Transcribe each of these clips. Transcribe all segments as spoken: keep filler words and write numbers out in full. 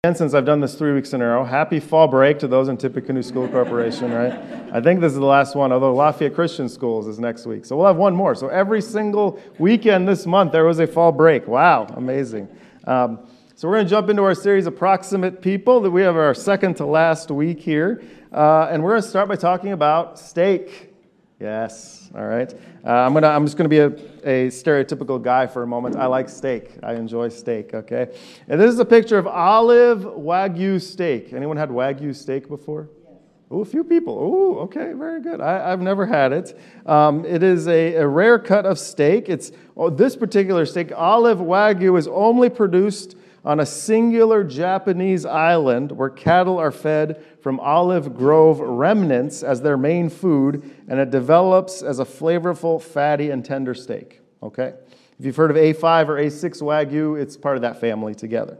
And since I've done this three weeks in a row, happy fall break to those in Tippecanoe School Corporation, right? I think this is the last one, although Lafayette Christian Schools is next week. So we'll have one more. So every single weekend this month, there was a fall break. Wow, amazing. Um, so we're going to jump into our series, Approximate People, that we have our second to last week here. Uh, and we're going to start by talking about steak. Yes, all right. Uh, I'm gonna. I'm just going to be a, a stereotypical guy for a moment. I like steak. I enjoy steak, okay? And this is a picture of olive Wagyu steak. Anyone had Wagyu steak before? Yes. Oh, a few people. Oh, okay, very good. I, I've never had it. Um, it is a, a rare cut of steak. It's oh, this particular steak, olive Wagyu, is only produced on a singular Japanese island where cattle are fed from olive grove remnants as their main food, and it develops as a flavorful, fatty, and tender steak. Okay? If you've heard of A five or A six Wagyu, it's part of that family together.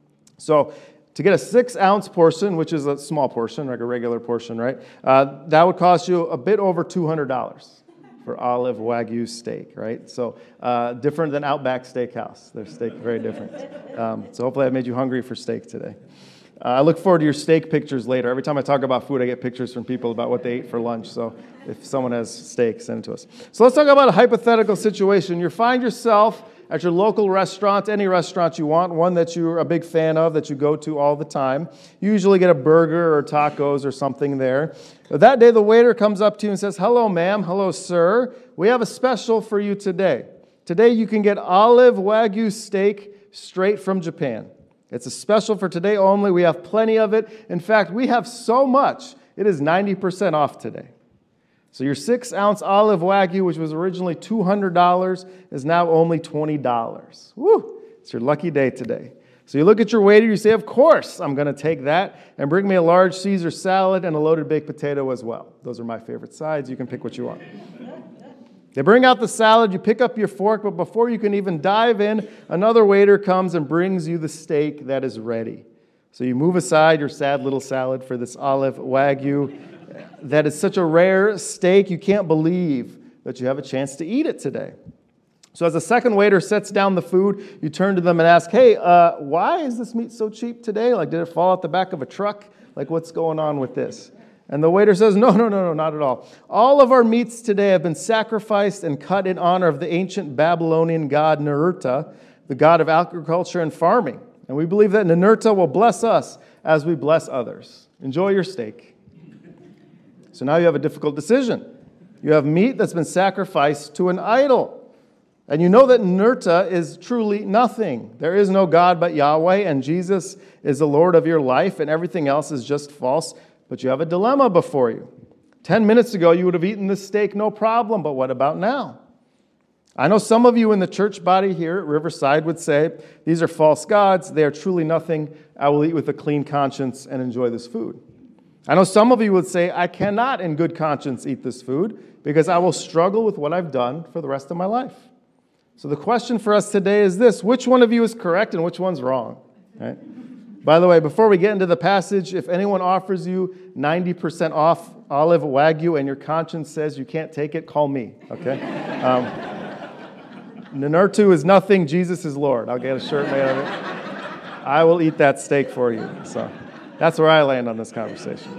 So to get a six-ounce portion, which is a small portion, like a regular portion, right, uh, that would cost you a bit over two hundred dollars. For olive Wagyu steak, right? So uh, different than Outback Steakhouse. Their steak very different. Um, so hopefully I made you hungry for steak today. Uh, I look forward to your steak pictures later. Every time I talk about food, I get pictures from people about what they ate for lunch. So if someone has steak, send it to us. So let's talk about a hypothetical situation. You find yourself at your local restaurant, any restaurant you want, one that you're a big fan of, that you go to all the time. You usually get a burger or tacos or something there. That day, the waiter comes up to you and says, "Hello, ma'am. Hello, sir. We have a special for you today. Today, you can get olive Wagyu steak straight from Japan. It's a special for today only. We have plenty of it. In fact, we have so much, it is ninety percent off today. So your six-ounce olive Wagyu, which was originally two hundred dollars, is now only twenty dollars. Woo! It's your lucky day today. So you look at your waiter, you say, "Of course, I'm going to take that, and bring me a large Caesar salad and a loaded baked potato as well." Those are my favorite sides. You can pick what you want. They bring out the salad, you pick up your fork, but before you can even dive in, another waiter comes and brings you the steak that is ready. So you move aside your sad little salad for this olive Wagyu that is such a rare steak, you can't believe that you have a chance to eat it today. So as the second waiter sets down the food, you turn to them and ask, "Hey, uh, why is this meat so cheap today? Like, did it fall out the back of a truck? Like, what's going on with this?" And the waiter says, "No, no, no, no, not at all. All of our meats today have been sacrificed and cut in honor of the ancient Babylonian god Ninurta, the god of agriculture and farming. And we believe that Ninurta will bless us as we bless others. Enjoy your steak." So now you have a difficult decision. You have meat that's been sacrificed to an idol. And you know that Ninurta is truly nothing. There is no God but Yahweh, and Jesus is the Lord of your life, and everything else is just false. But you have a dilemma before you. Ten minutes ago, you would have eaten this steak, no problem, but what about now? I know some of you in the church body here at Riverside would say, "These are false gods. They are truly nothing. I will eat with a clean conscience and enjoy this food." I know some of you would say, "I cannot in good conscience eat this food because I will struggle with what I've done for the rest of my life." So the question for us today is this: which one of you is correct and which one's wrong? Right? By the way, before we get into the passage, if anyone offers you ninety percent off olive Wagyu and your conscience says you can't take it, call me, okay? Um, Ninurta is nothing, Jesus is Lord. I'll get a shirt made of it. I will eat that steak for you. So that's where I land on this conversation.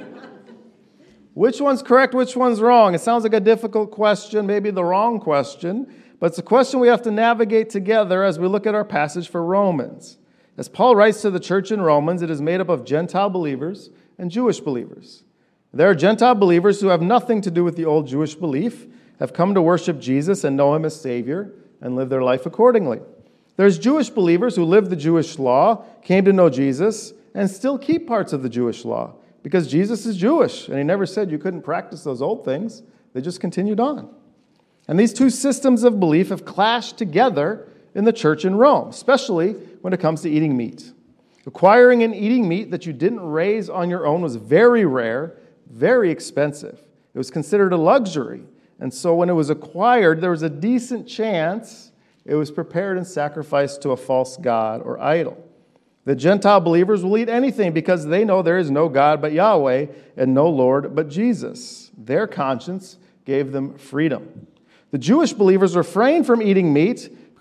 Which one's correct, which one's wrong? It sounds like a difficult question, maybe the wrong question, but it's a question we have to navigate together as we look at our passage for Romans. As Paul writes to the church in Romans, it is made up of Gentile believers and Jewish believers. There are Gentile believers who have nothing to do with the old Jewish belief, have come to worship Jesus and know him as Savior, and live their life accordingly. There's Jewish believers who live the Jewish law, came to know Jesus, and still keep parts of the Jewish law, because Jesus is Jewish, and he never said you couldn't practice those old things. They just continued on. And these two systems of belief have clashed together in the church in Rome, especially when it comes to eating meat. Acquiring and eating meat that you didn't raise on your own was very rare, very expensive. It was considered a luxury. And so when it was acquired, there was a decent chance it was prepared and sacrificed to a false god or idol. The Gentile believers will eat anything because they know there is no God but Yahweh and no Lord but Jesus. Their conscience gave them freedom. The Jewish believers refrained from eating meat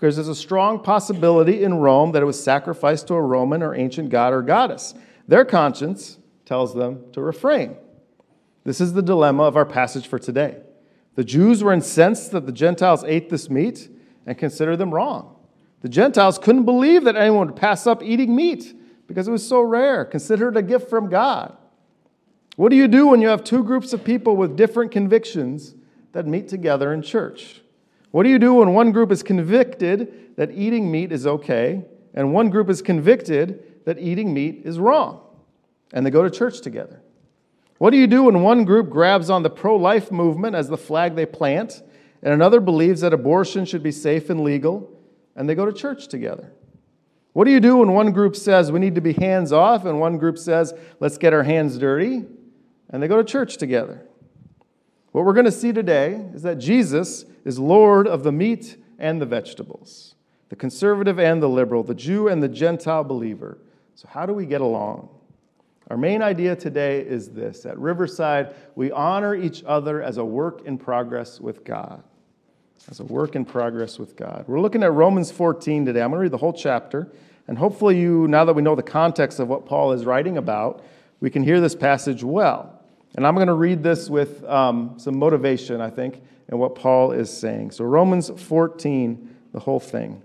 because there's a strong possibility in Rome that it was sacrificed to a Roman or ancient god or goddess. Their conscience tells them to refrain. This is the dilemma of our passage for today. The Jews were incensed that the Gentiles ate this meat and considered them wrong. The Gentiles couldn't believe that anyone would pass up eating meat because it was so rare, considered a gift from God. What do you do when you have two groups of people with different convictions that meet together in church? What do you do when one group is convicted that eating meat is okay and one group is convicted that eating meat is wrong, and they go to church together? What do you do when one group grabs on the pro-life movement as the flag they plant and another believes that abortion should be safe and legal, and they go to church together? What do you do when one group says we need to be hands off and one group says let's get our hands dirty, and they go to church together? What we're going to see today is that Jesus is Lord of the meat and the vegetables, the conservative and the liberal, the Jew and the Gentile believer. So how do we get along? Our main idea today is this. At Riverside, we honor each other as a work in progress with God. As a work in progress with God. We're looking at Romans fourteen today. I'm going to read the whole chapter. And hopefully you, now that we know the context of what Paul is writing about, we can hear this passage well. And I'm going to read this with um, some motivation, I think, in what Paul is saying. So Romans fourteen, the whole thing.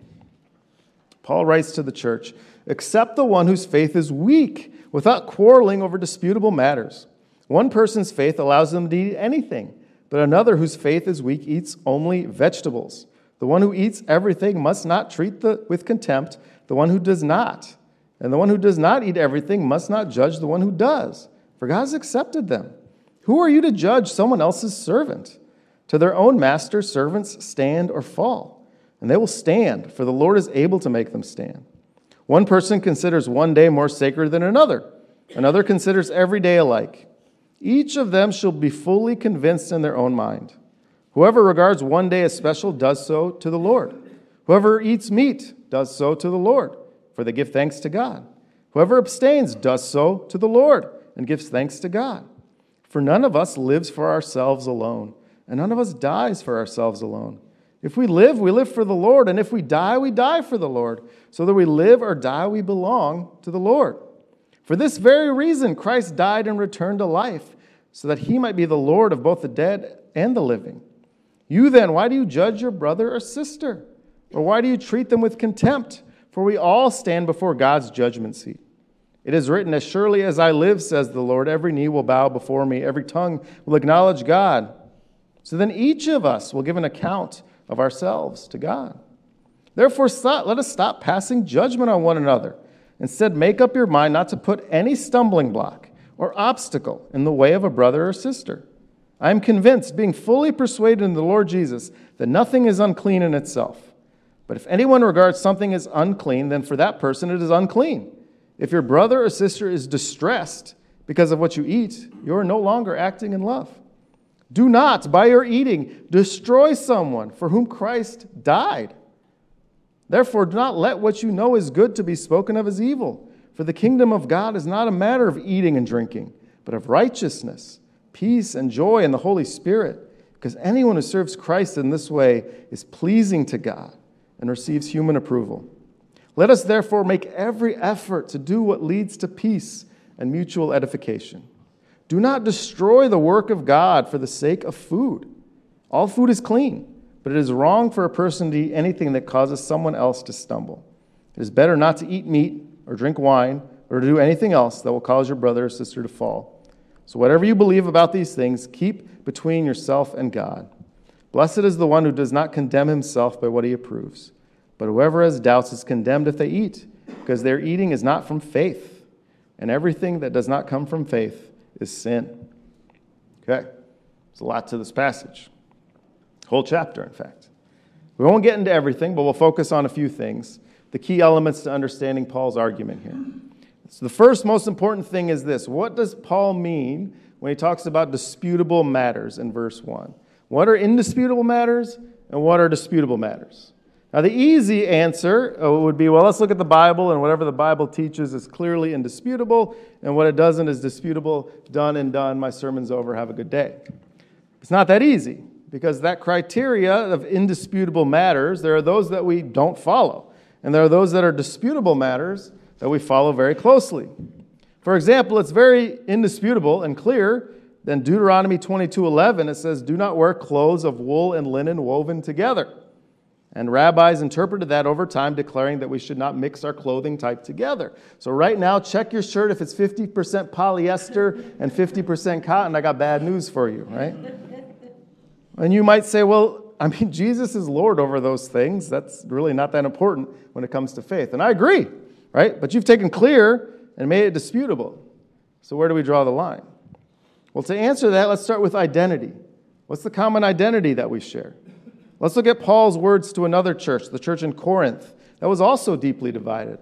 Paul writes to the church, "Accept the one whose faith is weak, without quarreling over disputable matters. One person's faith allows them to eat anything, but another whose faith is weak eats only vegetables. The one who eats everything must not treat the, with contempt the one who does not. And the one who does not eat everything must not judge the one who does, for God has accepted them. Who are you to judge someone else's servant? To their own master, servants stand or fall, and they will stand, for the Lord is able to make them stand. One person considers one day more sacred than another. Another considers every day alike. Each of them shall be fully convinced in their own mind. Whoever regards one day as special does so to the Lord. Whoever eats meat does so to the Lord, for they give thanks to God. Whoever abstains does so to the Lord and gives thanks to God. For none of us lives for ourselves alone, and none of us dies for ourselves alone. If we live, we live for the Lord, and if we die, we die for the Lord. So that we live or die, we belong to the Lord. For this very reason, Christ died and returned to life, so that he might be the Lord of both the dead and the living. You then, why do you judge your brother or sister? Or why do you treat them with contempt? For we all stand before God's judgment seat. It is written, as surely as I live, says the Lord, every knee will bow before me, every tongue will acknowledge God. So then each of us will give an account of ourselves to God. Therefore, let us stop passing judgment on one another. Instead, make up your mind not to put any stumbling block or obstacle in the way of a brother or sister. I am convinced, being fully persuaded in the Lord Jesus, that nothing is unclean in itself. But if anyone regards something as unclean, then for that person it is unclean. If your brother or sister is distressed because of what you eat, you are no longer acting in love. Do not, by your eating, destroy someone for whom Christ died. Therefore, do not let what you know is good to be spoken of as evil. For the kingdom of God is not a matter of eating and drinking, but of righteousness, peace, and joy in the Holy Spirit. Because anyone who serves Christ in this way is pleasing to God and receives human approval. Let us therefore make every effort to do what leads to peace and mutual edification. Do not destroy the work of God for the sake of food. All food is clean, but it is wrong for a person to eat anything that causes someone else to stumble. It is better not to eat meat or drink wine or to do anything else that will cause your brother or sister to fall. So whatever you believe about these things, keep between yourself and God. Blessed is the one who does not condemn himself by what he approves. But whoever has doubts is condemned if they eat, because their eating is not from faith. And everything that does not come from faith is sin. Okay, there's a lot to this passage. Whole chapter, in fact. We won't get into everything, but we'll focus on a few things. The key elements to understanding Paul's argument here. So the first most important thing is this. What does Paul mean when he talks about disputable matters in verse one? What are indisputable matters and what are disputable matters? Now, the easy answer would be, well, let's look at the Bible, and whatever the Bible teaches is clearly indisputable, and what it doesn't is disputable. Done and done. My sermon's over. Have a good day. It's not that easy. because that criteria of indisputable matters, there are those that we don't follow, and there are those that are disputable matters that we follow very closely. For example, it's very indisputable and clear that in Deuteronomy twenty-two eleven, it says, "Do not wear clothes of wool and linen woven together." And rabbis interpreted that over time, declaring that we should not mix our clothing type together. So right now, check your shirt if it's fifty percent polyester and fifty percent cotton. I got bad news for you, right? And you might say, well, I mean, Jesus is Lord over those things. That's really not that important when it comes to faith. And I agree, right? But you've taken clear and made it disputable. So where do we draw the line? Well, to answer that, let's start with identity. What's the common identity that we share? Let's look at Paul's words to another church, the church in Corinth, that was also deeply divided.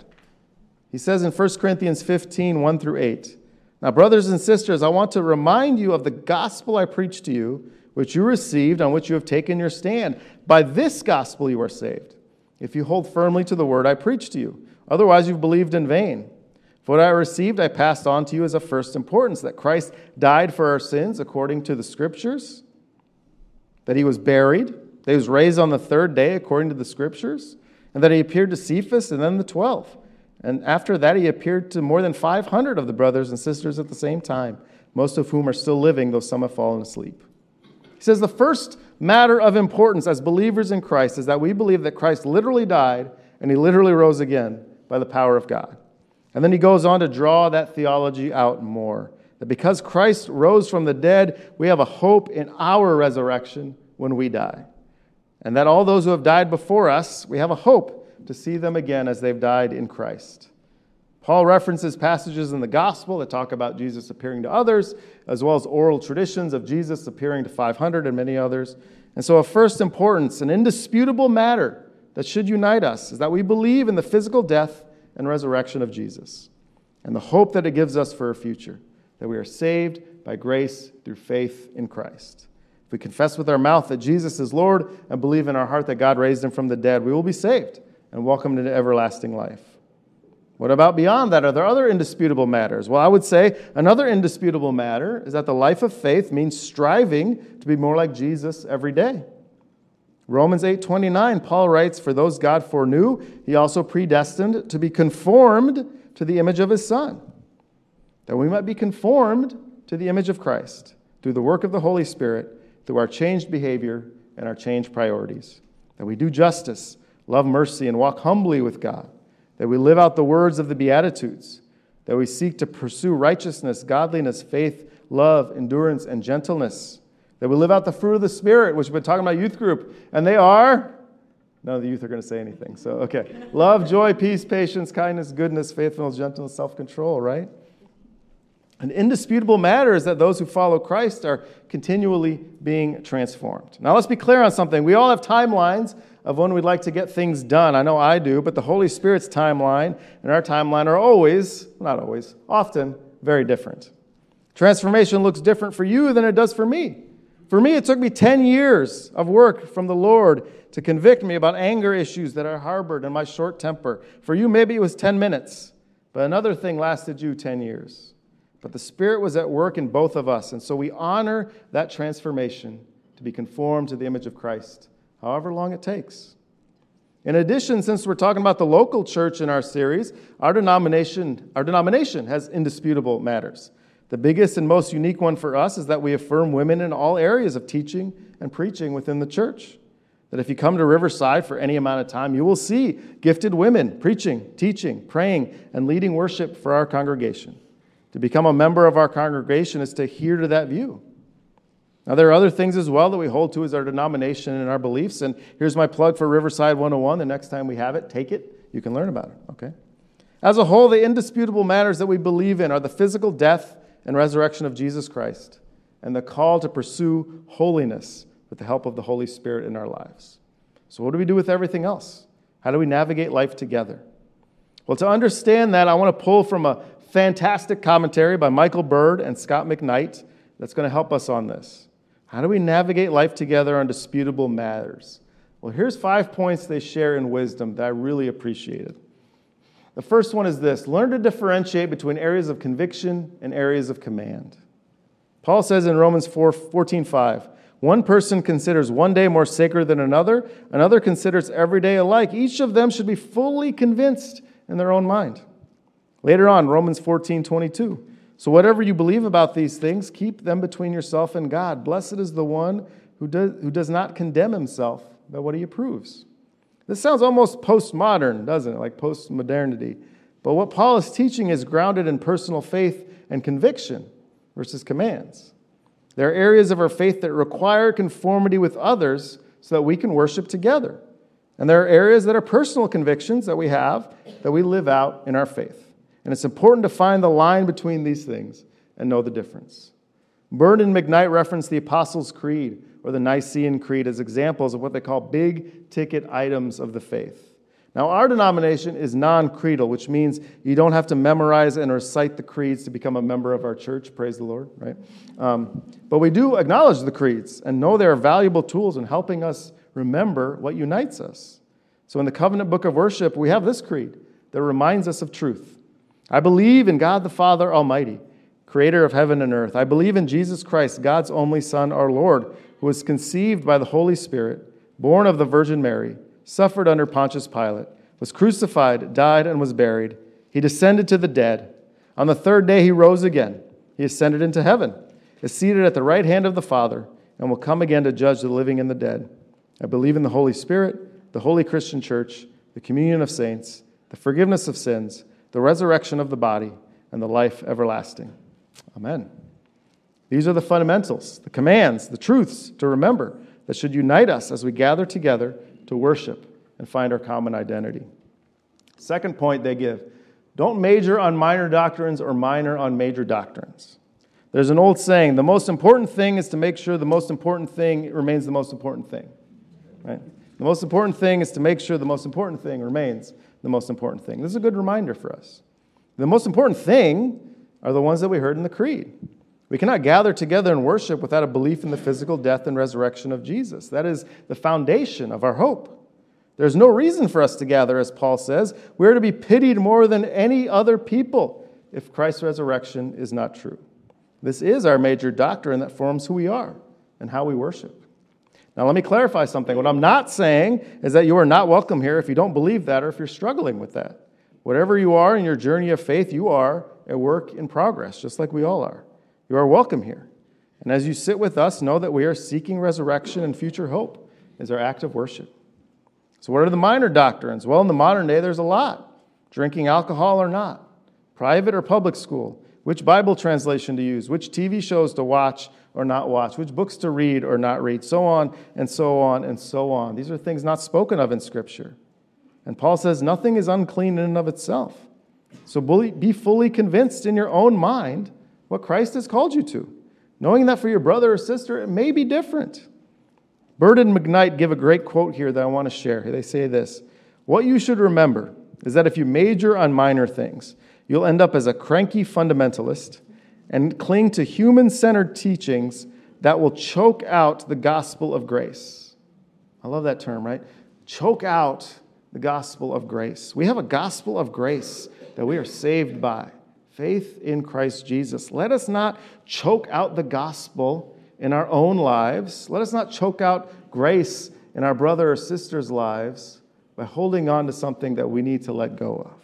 He says in First Corinthians fifteen, one through eight, "Now, brothers and sisters, I want to remind you of the gospel I preached to you, which you received, on which you have taken your stand. By this gospel you are saved, if you hold firmly to the word I preached to you. Otherwise you've believed in vain. For what I received I passed on to you as of first importance, that Christ died for our sins according to the Scriptures, that he was buried, that he was raised on the third day according to the Scriptures, and that he appeared to Cephas and then the twelve. And after that he appeared to more than five hundred of the brothers and sisters at the same time, most of whom are still living, though some have fallen asleep." He says the first matter of importance as believers in Christ is that we believe that Christ literally died and he literally rose again by the power of God. And then he goes on to draw that theology out more, that because Christ rose from the dead, we have a hope in our resurrection when we die. And that all those who have died before us, we have a hope to see them again as they've died in Christ. Paul references passages in the gospel that talk about Jesus appearing to others, as well as oral traditions of Jesus appearing to five hundred and many others. And so of first importance, an indisputable matter that should unite us is that we believe in the physical death and resurrection of Jesus, and the hope that it gives us for a future, that we are saved by grace through faith in Christ. If we confess with our mouth that Jesus is Lord and believe in our heart that God raised him from the dead, we will be saved and welcomed into everlasting life. What about beyond that? Are there other indisputable matters? Well, I would say another indisputable matter is that the life of faith means striving to be more like Jesus every day. Romans eight twenty-nine, Paul writes, "For those God foreknew, he also predestined to be conformed to the image of his Son, that we might be conformed to the image of Christ through the work of the Holy Spirit, through our changed behavior and our changed priorities, that we do justice, love mercy, and walk humbly with God, that we live out the words of the Beatitudes, that we seek to pursue righteousness, godliness, faith, love, endurance, and gentleness, that we live out the fruit of the Spirit," which we've been talking about youth group, and they are, none of the youth are going to say anything, so okay. Love, joy, peace, patience, kindness, goodness, faithfulness, gentleness, self-control, right? An indisputable matter is that those who follow Christ are continually being transformed. Now let's be clear on something. We all have timelines of when we'd like to get things done. I know I do, but the Holy Spirit's timeline and our timeline are always, not always, often very different. Transformation looks different for you than it does for me. For me, it took me ten years of work from the Lord to convict me about anger issues that I harbored and my short temper. For you, maybe it was ten minutes, but another thing lasted you ten years. But the Spirit was at work in both of us, and so we honor that transformation to be conformed to the image of Christ, however long it takes. In addition, since we're talking about the local church in our series, our denomination, our denomination has indisputable matters. The biggest and most unique one for us is that we affirm women in all areas of teaching and preaching within the church. That if you come to Riverside for any amount of time, you will see gifted women preaching, teaching, praying, and leading worship for our congregation. To become a member of our congregation is to adhere to that view. Now, there are other things as well that we hold to as our denomination and our beliefs, and here's my plug for Riverside one oh one. The next time we have it, take it. You can learn about it, okay? As a whole, the indisputable matters that we believe in are the physical death and resurrection of Jesus Christ, and the call to pursue holiness with the help of the Holy Spirit in our lives. So what do we do with everything else? How do we navigate life together? Well, to understand that, I want to pull from a fantastic commentary by Michael Bird and Scott McKnight that's going to help us on this. How do we navigate life together on disputable matters? Well, here's five points they share in wisdom that I really appreciated. The first one is this: learn to differentiate between areas of conviction and areas of command. Paul says in Romans fourteen five, One person considers one day more sacred than another. Another considers every day alike. Each of them should be fully convinced in their own mind. Later on, Romans fourteen twenty-two. So whatever you believe about these things, keep them between yourself and God. Blessed is the one who does, who does not condemn himself by what he approves. This sounds almost postmodern, doesn't it? Like post-modernity. But what Paul is teaching is grounded in personal faith and conviction versus commands. There are areas of our faith that require conformity with others so that we can worship together. And there are areas that are personal convictions that we have that we live out in our faith. And it's important to find the line between these things and know the difference. Byrne and McKnight reference the Apostles' Creed or the Nicene Creed as examples of what they call big-ticket items of the faith. Now, our denomination is non-creedal, which means you don't have to memorize and recite the creeds to become a member of our church. Praise the Lord, right? Um, but we do acknowledge the creeds and know they are valuable tools in helping us remember what unites us. So in the Covenant Book of Worship, we have this creed that reminds us of truth. I believe in God the Father Almighty, creator of heaven and earth. I believe in Jesus Christ, God's only Son, our Lord, who was conceived by the Holy Spirit, born of the Virgin Mary, suffered under Pontius Pilate, was crucified, died, and was buried. He descended to the dead. On the third day he rose again. He ascended into heaven, is seated at the right hand of the Father, and will come again to judge the living and the dead. I believe in the Holy Spirit, the holy Christian church, the communion of saints, the forgiveness of sins, the resurrection of the body, and the life everlasting. Amen. These are the fundamentals, the commands, the truths to remember that should unite us as we gather together to worship and find our common identity. Second point they give, don't major on minor doctrines or minor on major doctrines. There's an old saying, the most important thing is to make sure the most important thing remains the most important thing. Right? The most important thing is to make sure the most important thing remains the most important thing. This is a good reminder for us. The most important thing are the ones that we heard in the creed. We cannot gather together and worship without a belief in the physical death and resurrection of Jesus. That is the foundation of our hope. There's no reason for us to gather, as Paul says. We are to be pitied more than any other people if Christ's resurrection is not true. This is our major doctrine that forms who we are and how we worship. Now, let me clarify something. What I'm not saying is that you are not welcome here if you don't believe that or if you're struggling with that. Whatever you are in your journey of faith, you are a work in progress, just like we all are. You are welcome here. And as you sit with us, know that we are seeking resurrection and future hope as our act of worship. So what are the minor doctrines? Well, in the modern day, there's a lot. Drinking alcohol or not, private or public school, which Bible translation to use, which T V shows to watch or not watch, which books to read or not read, so on and so on and so on. These are things not spoken of in Scripture. And Paul says nothing is unclean in and of itself. So be fully convinced in your own mind what Christ has called you to, knowing that for your brother or sister, it may be different. Byrne and McKnight give a great quote here that I want to share. They say this, what you should remember is that if you major on minor things, you'll end up as a cranky fundamentalist and cling to human-centered teachings that will choke out the gospel of grace. I love that term, right? Choke out the gospel of grace. We have a gospel of grace that we are saved by. Faith in Christ Jesus. Let us not choke out the gospel in our own lives. Let us not choke out grace in our brother or sister's lives by holding on to something that we need to let go of.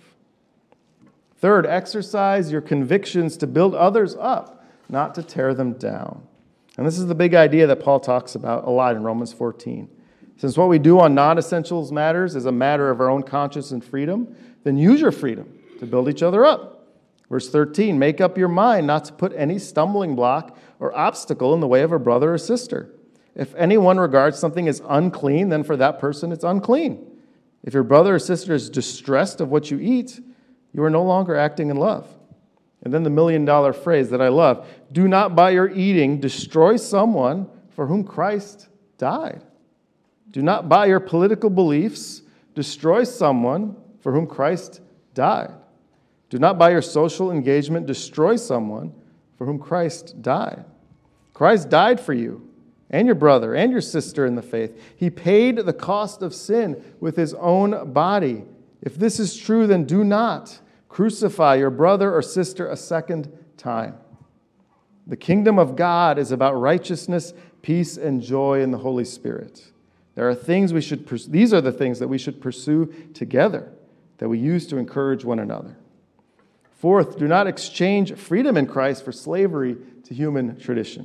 Third, exercise your convictions to build others up, not to tear them down. And this is the big idea that Paul talks about a lot in Romans fourteen. Since what we do on non-essentials matters is a matter of our own conscience and freedom, then use your freedom to build each other up. Verse thirteen, make up your mind not to put any stumbling block or obstacle in the way of a brother or sister. If anyone regards something as unclean, then for that person it's unclean. If your brother or sister is distressed of what you eat, you are no longer acting in love. And then the million dollar phrase that I love, do not by your eating destroy someone for whom Christ died. Do not by your political beliefs destroy someone for whom Christ died. Do not by your social engagement destroy someone for whom Christ died. Christ died for you and your brother and your sister in the faith. He paid the cost of sin with his own body. If this is true, then do not crucify your brother or sister a second time. The kingdom of God is about righteousness, peace, and joy in the Holy Spirit. There are things we should pursue. These are the things that we should pursue together, that we use to encourage one another. Fourth, do not exchange freedom in Christ for slavery to human tradition.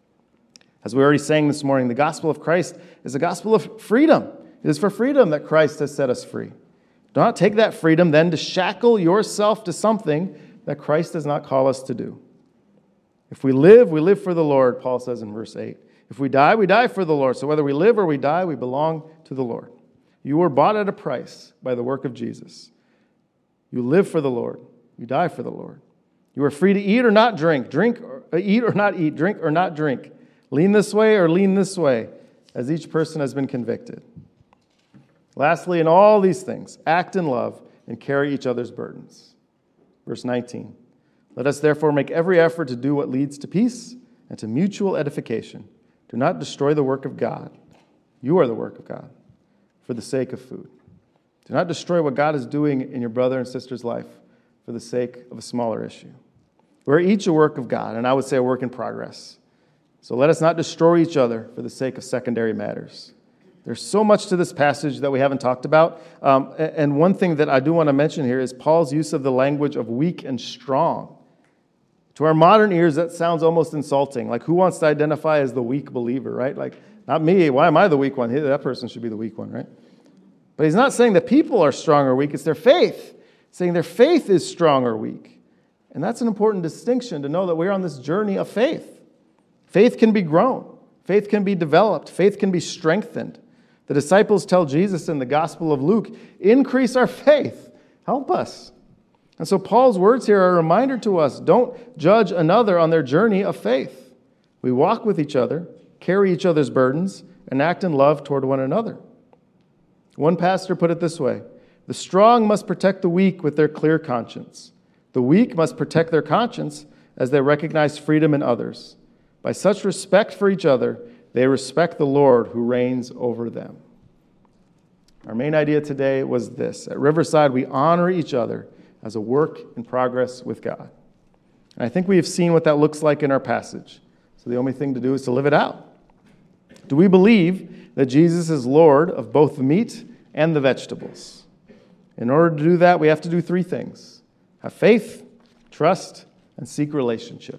As we already sang this morning, the gospel of Christ is a gospel of freedom. It is for freedom that Christ has set us free. Do not take that freedom then to shackle yourself to something that Christ does not call us to do. If we live, we live for the Lord, Paul says in verse eight. If we die, we die for the Lord. So whether we live or we die, we belong to the Lord. You were bought at a price by the work of Jesus. You live for the Lord. You die for the Lord. You are free to eat or not drink, drink or uh, eat or not eat, drink or not drink, lean this way or lean this way, as each person has been convicted. Lastly, in all these things, act in love and carry each other's burdens. Verse nineteen. Let us therefore make every effort to do what leads to peace and to mutual edification. Do not destroy the work of God. You are the work of God for the sake of food. Do not destroy what God is doing in your brother and sister's life for the sake of a smaller issue. We're each a work of God, and I would say a work in progress. So let us not destroy each other for the sake of secondary matters. There's so much to this passage that we haven't talked about. Um, and one thing that I do want to mention here is Paul's use of the language of weak and strong. To our modern ears, that sounds almost insulting. Like, who wants to identify as the weak believer, right? Like, not me. Why am I the weak one? That person should be the weak one, right? But he's not saying that people are strong or weak. It's their faith. He's saying their faith is strong or weak. And that's an important distinction, to know that we're on this journey of faith. Faith can be grown. Faith can be developed. Faith can be strengthened. The disciples tell Jesus in the Gospel of Luke, increase our faith. Help us. And so Paul's words here are a reminder to us, don't judge another on their journey of faith. We walk with each other, carry each other's burdens, and act in love toward one another. One pastor put it this way, the strong must protect the weak with their clear conscience. The weak must protect their conscience as they recognize freedom in others. By such respect for each other, they respect the Lord who reigns over them. Our main idea today was this. At Riverside, we honor each other as a work in progress with God. And I think we have seen what that looks like in our passage. So the only thing to do is to live it out. Do we believe that Jesus is Lord of both the meat and the vegetables? In order to do that, we have to do three things. Have faith, trust, and seek relationship.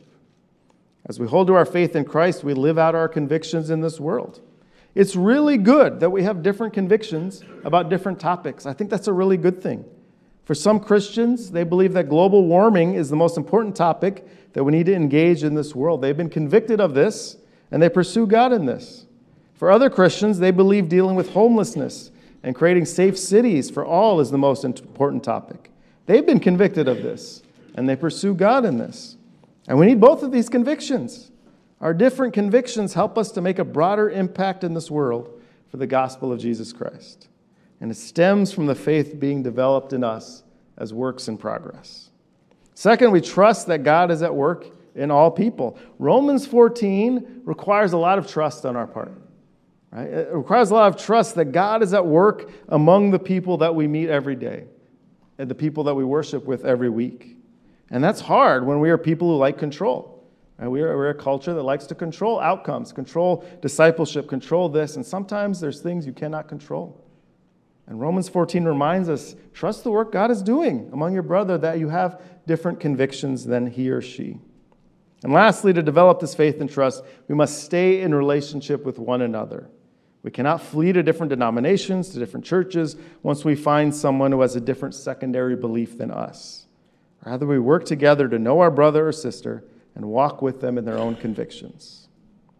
As we hold to our faith in Christ, we live out our convictions in this world. It's really good that we have different convictions about different topics. I think that's a really good thing. For some Christians, they believe that global warming is the most important topic that we need to engage in this world. They've been convicted of this, and they pursue God in this. For other Christians, they believe dealing with homelessness and creating safe cities for all is the most important topic. They've been convicted of this, and they pursue God in this. And we need both of these convictions. Our different convictions help us to make a broader impact in this world for the gospel of Jesus Christ. And it stems from the faith being developed in us as works in progress. Second, we trust that God is at work in all people. Romans fourteen requires a lot of trust on our part. Right? It requires a lot of trust that God is at work among the people that we meet every day and the people that we worship with every week. And that's hard when we are people who like control. Right? We are, we're a culture that likes to control outcomes, control discipleship, control this, and sometimes there's things you cannot control. And Romans fourteen reminds us, trust the work God is doing among your brother, that you have different convictions than he or she. And lastly, to develop this faith and trust, we must stay in relationship with one another. We cannot flee to different denominations, to different churches, once we find someone who has a different secondary belief than us. Rather, we work together to know our brother or sister and walk with them in their own convictions.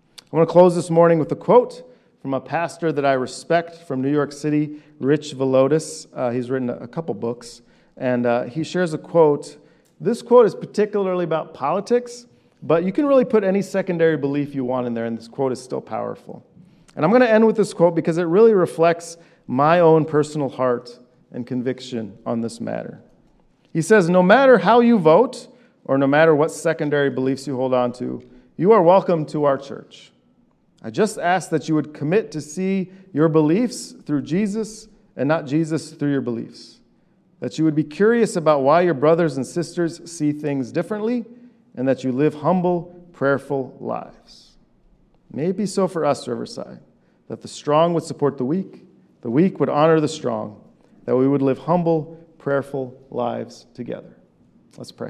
I want to close this morning with a quote from a pastor that I respect from New York City, Rich Villodas. Uh, he's written a couple books, and uh, he shares a quote. This quote is particularly about politics, but you can really put any secondary belief you want in there, and this quote is still powerful. And I'm going to end with this quote because it really reflects my own personal heart and conviction on this matter. He says, no matter how you vote, or no matter what secondary beliefs you hold on to, you are welcome to our church. I just ask that you would commit to see your beliefs through Jesus and not Jesus through your beliefs. That you would be curious about why your brothers and sisters see things differently, and that you live humble, prayerful lives. May it be so for us, Riverside, that the strong would support the weak, the weak would honor the strong, that we would live humble, prayerful lives together. Let's pray.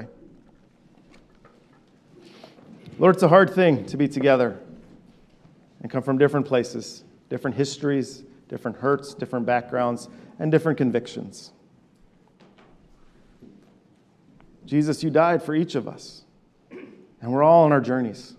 Lord, it's a hard thing to be together and come from different places, different histories, different hurts, different backgrounds, and different convictions. Jesus, you died for each of us, and we're all on our journeys.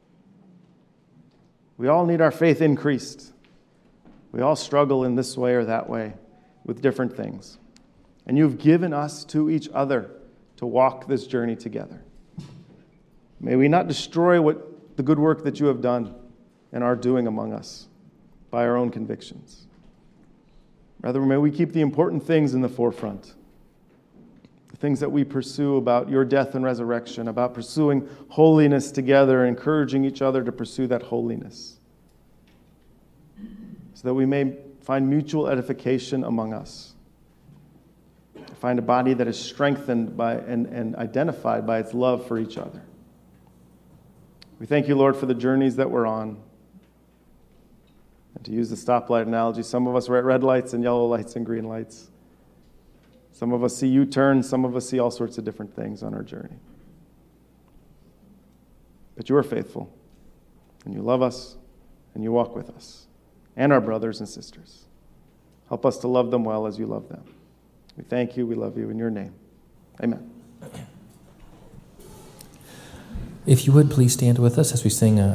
We all need our faith increased. We all struggle in this way or that way with different things. And you've given us to each other to walk this journey together. May we not destroy what the good work that you have done and are doing among us by our own convictions. Rather, may we keep the important things in the forefront. The things that we pursue about your death and resurrection, about pursuing holiness together, encouraging each other to pursue that holiness. So that we may find mutual edification among us. Find a body that is strengthened by and, and identified by its love for each other. We thank you, Lord, for the journeys that we're on. And to use the stoplight analogy, some of us are at red lights and yellow lights and green lights. Some of us see U-turns, some of us see all sorts of different things on our journey. But you are faithful, and you love us, and you walk with us, and our brothers and sisters. Help us to love them well as you love them. We thank you, we love you, in your name. Amen. If you would, please stand with us as we sing a